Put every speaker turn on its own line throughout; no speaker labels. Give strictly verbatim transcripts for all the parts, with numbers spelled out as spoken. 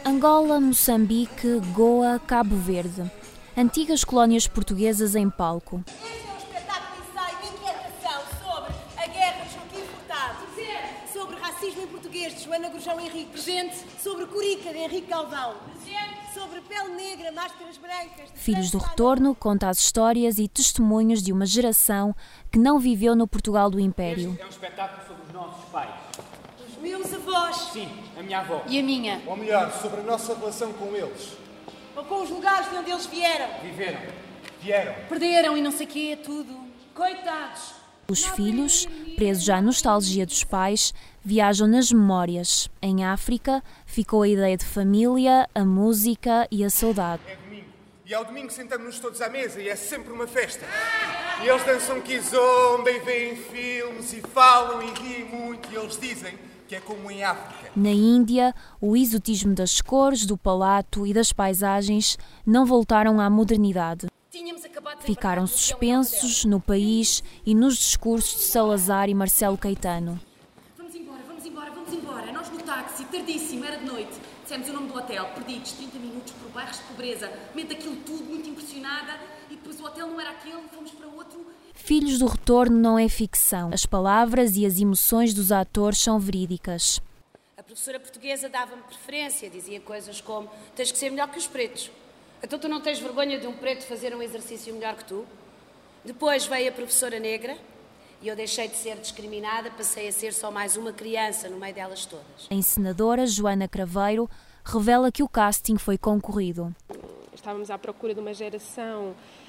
Angola, Moçambique, Goa, Cabo Verde. Antigas colónias portuguesas em palco.
Este é um espetáculo de ensaio de inquietação sobre a guerra de Joaquim Furtado, sobre racismo em português de Joana Gurjão Henrique, presente, sobre Curica de Henrique Galvão, presente, sobre pele negra, máscaras brancas.
Filhos do Retorno conta as histórias e testemunhos de uma geração que não viveu no Portugal do Império.
Este é um espetáculo sobre os nossos pais.
Os meus avós.
Sim, a minha avó.
E a minha.
Ou melhor, sobre a nossa relação com eles.
Ou com os lugares de onde eles vieram.
Viveram.
Vieram.
Perderam e não sei o quê, tudo. Coitados.
Os filhos, presos à nostalgia dos pais, viajam nas memórias. Em África, ficou a ideia de família, a música e a saudade.
É domingo. E ao domingo sentamos-nos todos à mesa e é sempre uma festa. E eles dançam kizomba e veem filmes e falam e riem muito e eles dizem que é como em África.
Na Índia, o exotismo das cores, do palato e das paisagens não voltaram à modernidade. Ficaram suspensos no país e nos discursos de Salazar e Marcelo Caetano.
Vamos embora, vamos embora, vamos embora. Nós no táxi, tardíssimo, era de noite. Dissemos o nome do hotel, perdidos, trinta minutos por bairros de pobreza. Mente aquilo tudo, muito impressionada. E depois o hotel não era aquele, fomos para outro.
Filhos do Retorno não é ficção. As palavras e as emoções dos atores são verídicas.
A professora portuguesa dava-me preferência, dizia coisas como: tens que ser melhor que os pretos. Então tu não tens vergonha de um preto fazer um exercício melhor que tu? Depois veio a professora negra e eu deixei de ser discriminada, passei a ser só mais uma criança no meio delas todas.
A encenadora Joana Craveiro revela que o casting foi concorrido.
Estávamos à procura de uma geração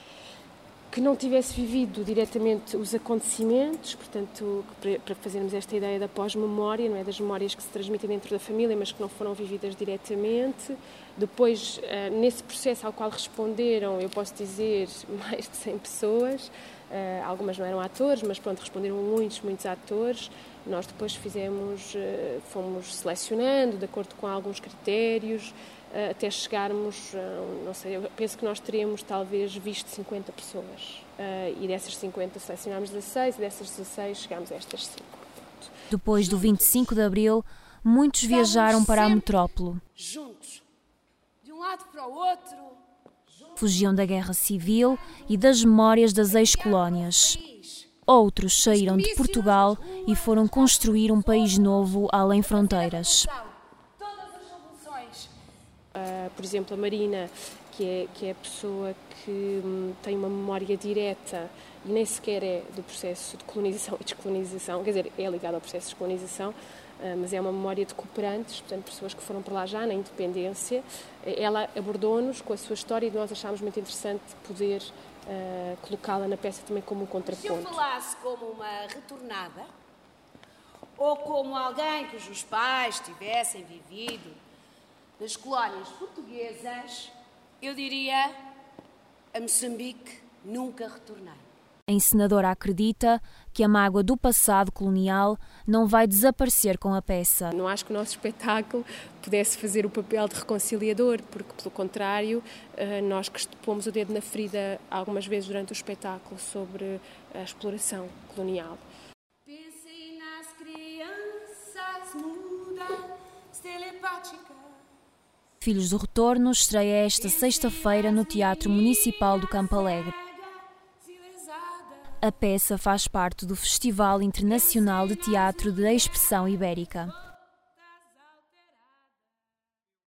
que não tivesse vivido diretamente os acontecimentos, portanto, para fazermos esta ideia da pós-memória, não é, das memórias que se transmitem dentro da família, mas que não foram vividas diretamente. Depois, nesse processo ao qual responderam, eu posso dizer, mais de cem pessoas, algumas não eram atores, mas pronto, responderam muitos, muitos atores. Nós depois fizemos, fomos selecionando de acordo com alguns critérios, até chegarmos, não sei, eu penso que nós teríamos talvez visto cinquenta pessoas. E dessas cinquenta selecionámos dezasseis e dessas dezasseis chegámos a estas cinco.
Depois do vinte e cinco de Abril, muitos viajaram para a metrópole.
Juntos, de um lado para o outro.
Fugiam da guerra civil e das memórias das ex-colónias. Outros saíram de Portugal e foram construir um país novo além fronteiras.
Uh, por exemplo, a Marina, que é, que é a pessoa que hum, tem uma memória direta e nem sequer é do processo de colonização e descolonização, quer dizer, é ligada ao processo de descolonização, uh, mas é uma memória de cooperantes, portanto, pessoas que foram para lá já na independência. Ela abordou-nos com a sua história e nós achámos muito interessante poder uh, colocá-la na peça também como um contraponto.
Se eu falasse como uma retornada, ou como alguém cujos pais tivessem vivido nas colónias portuguesas, eu diria: a Moçambique nunca retornei.
A encenadora acredita que a mágoa do passado colonial não vai desaparecer com a peça.
Não acho que o nosso espetáculo pudesse fazer o papel de reconciliador, porque, pelo contrário, nós que pomos o dedo na ferida algumas vezes durante o espetáculo sobre a exploração colonial.
Pensem nas crianças mudas, telepáticas.
Filhos do Retorno estreia esta sexta-feira no Teatro Municipal do Campo Alegre. A peça faz parte do Festival Internacional de Teatro de Expressão Ibérica.